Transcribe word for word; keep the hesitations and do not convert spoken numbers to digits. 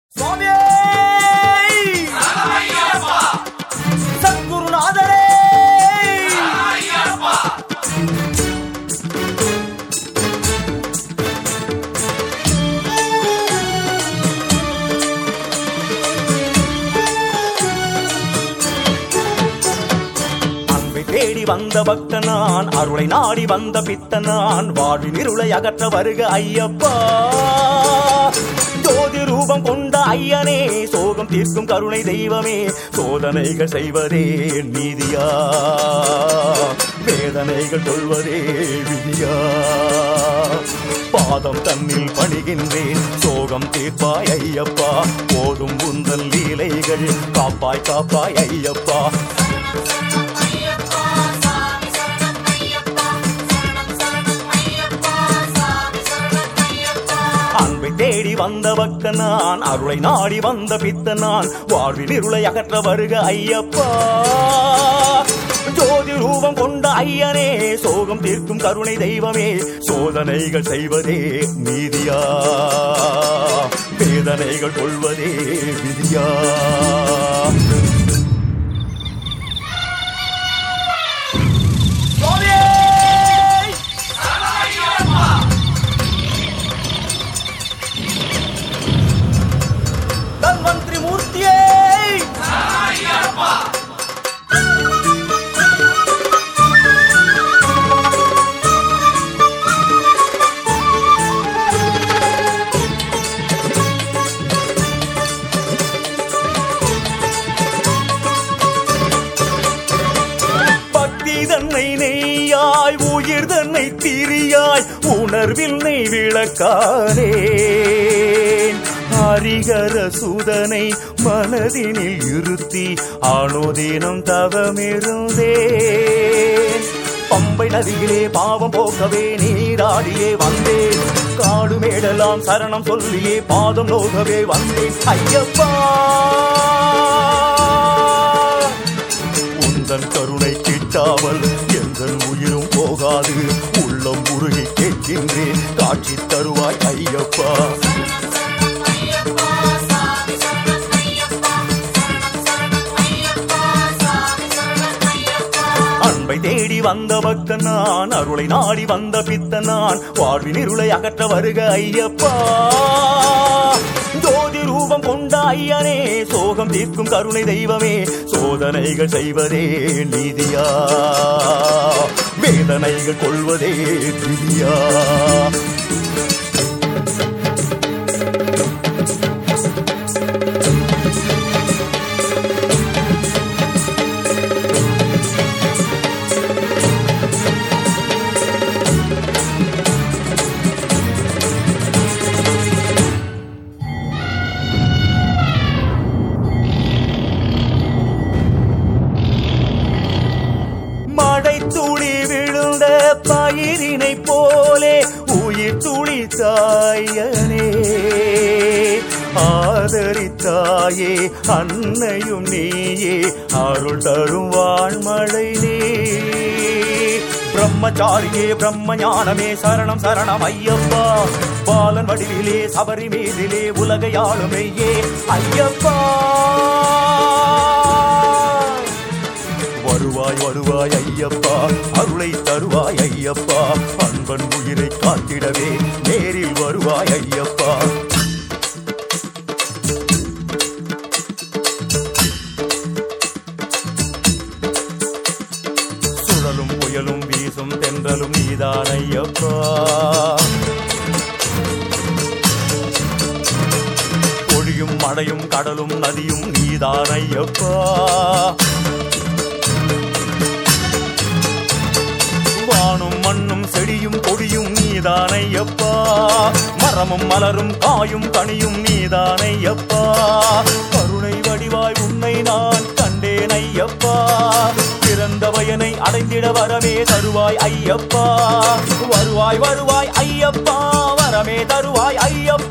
சுவாமியே சத்குருநாதரே தேடி வந்த பக்தனான் அருளை நாடி வந்த பித்தனான் வாழ்வின் இருளை அகற்ற வருக ஐயப்பா. ஜோதி ரூபம் கொண்ட ஐயனே சோகம் தீர்க்கும் கருணை தெய்வமே சோதனைகள் செய்வதே நீதியா வேதனைகள் கொள்வதே விதியா. பாதம் தன்னில் பணிகின்றேன் சோகம் தீர்ப்பாய் ஐயப்பா போதும் உந்தல் லீலைகள் காப்பாய் காப்பாய் ஐயப்பா. அன்பை தேடி வந்த பக்தனான் அருளை நாடி வந்த பித்தனான் வாழ்வில் இருளை அகற்ற வருக ஐயப்பா. ஜோதி ரூபம் கொண்ட ஐயனே சோகம் தீர்க்கும் கருணை தெய்வமே சோதனைகள் செய்வதே நீதியா வேதனைகள் கொள்வதே விதியா. தன்வந்திரி மூர்த்தியே பக்தி தன்னை நெய்யாய் உயிர் தன்னை திரியாய் உணர்வில் நெய் விளக்கானே ஹரிகர சூதனை மனதினில் இருத்தி ஆனோதீனம் தவமிருந்தேன். பம்பை நதியிலே பாவம் போக்கவே நீராடியே வந்தேன் காடு மேடெல்லாம் சரணம் சொல்லியே பாதம் நோகவே வந்தேன் ஐயப்பா. உந்தன் கருணை கிட்டாமல் எந்த உயிரும் போகாது உள்ளம் உருகி கேட்கின்றேன் காட்சி தருவாய் ஐயப்பா. அன்பை தேடி வந்த பக்தனான் அருளை நாடி வந்த பித்தனான் வாழ்வின் இருளை அகற்ற வருக ஐயப்பா. ஜோதி ரூபம் கொண்ட ஐயனே சோகம் தீர்க்கும் கருணை தெய்வமே சோதனைகள் செய்வதே நீதியா வேதனைகள் கொள்வதே விதியா. மடை துளி விழுந்த பயிரினை போலே உயிர் துளி தாயனே ஆதரித்தாயே அன்னையும் நீயே அருள் தரும் வாழ்மழை நீ. பிரம்மச்சாரியே பிரம்ம ஞானமே சரணம் சரணம் ஐயப்பா. பாலன் வடிவிலே சபரி மேலிலே உலகை ஆளுமையே ஐயப்பா. வருவாய் வருவாய் ஐயப்பா அருளை தருவாய் ஐயப்பா அன்பன் உயிரை காத்திடவே நேரில் வருவாய் ஐயப்பா. சுழலும் புயலும் வீசும் தென்றலும் நீதான் ஐயப்பா. பொழியும் மழையும் கடலும் நதியும் நீதான் ஐயப்பா. வானும் மண்ணும் செடியும் கொடியும் நீதானையப்பா மரமும் மலரும் காயும் கனியும் நீதானையப்பா. கருணை வடிவாய் உன்னை நான் கண்டேன் ஐயப்பா பிறந்த பயனை அடைந்திட வரமே தருவாய் ஐயப்பா. வருவாய் வருவாய் ஐயப்பா வரமே தருவாய் ஐயப்பா.